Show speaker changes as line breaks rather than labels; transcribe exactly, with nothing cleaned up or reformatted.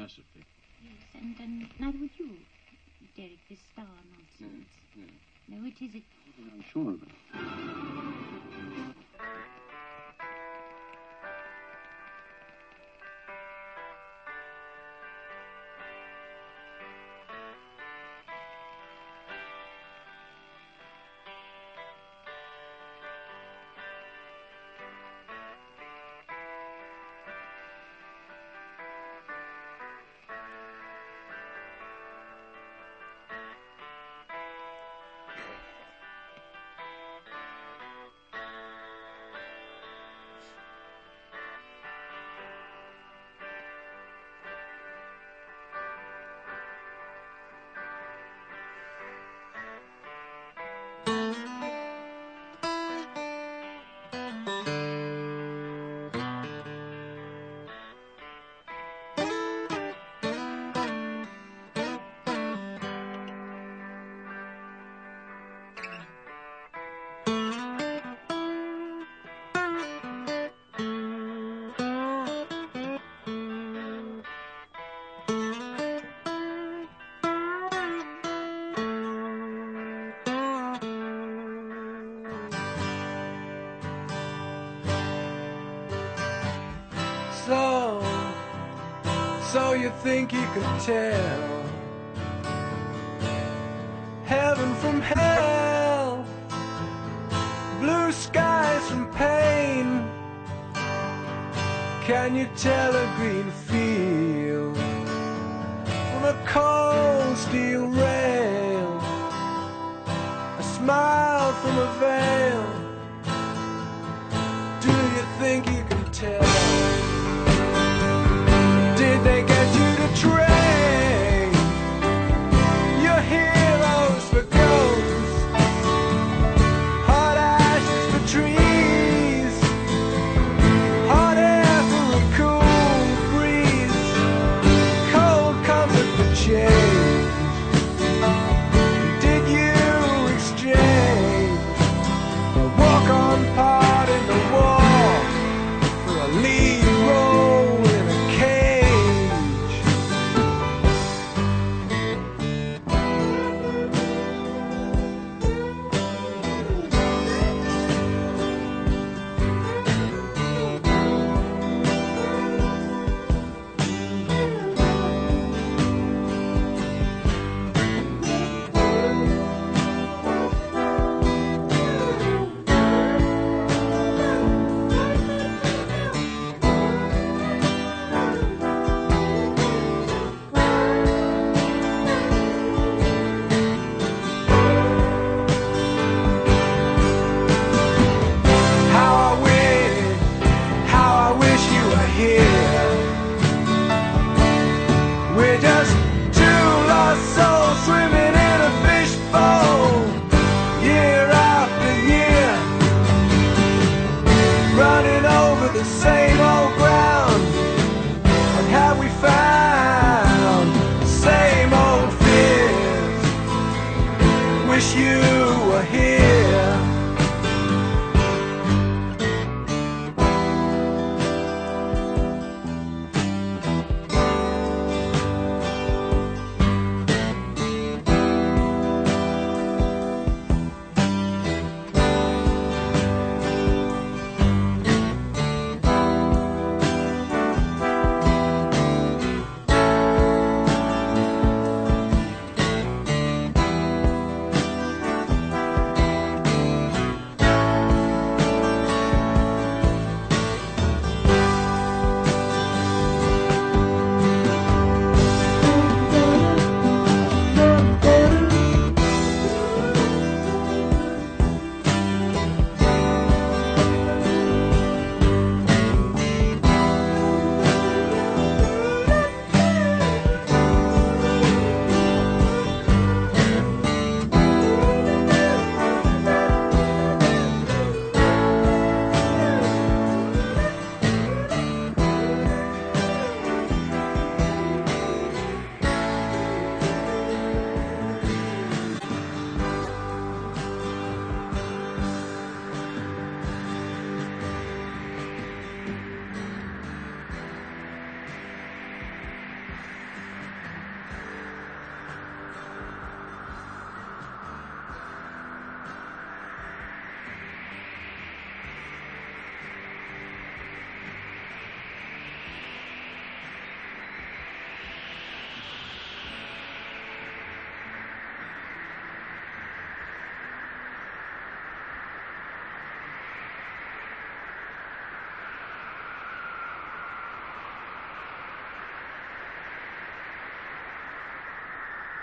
philosophy.
Yes, and, and neither would you, Derek, this star nonsense.
Mm, mm.
No, it isn't.
I'm sure of it.
So, so you think you could tell heaven from hell, blue skies from pain? Can you tell a green field from a cold steel rail, a smile from a veil? Do you think you can tell? Did they get you to train your heroes for ghosts, hot ashes for trees, hot air for a cool breeze, cold comfort for change? Did you exchange a walk-on part in the war for a lead role in a cage? How I wish, how I wish you were here. We're just two lost souls swimming in a fishbowl, year after year, running over the same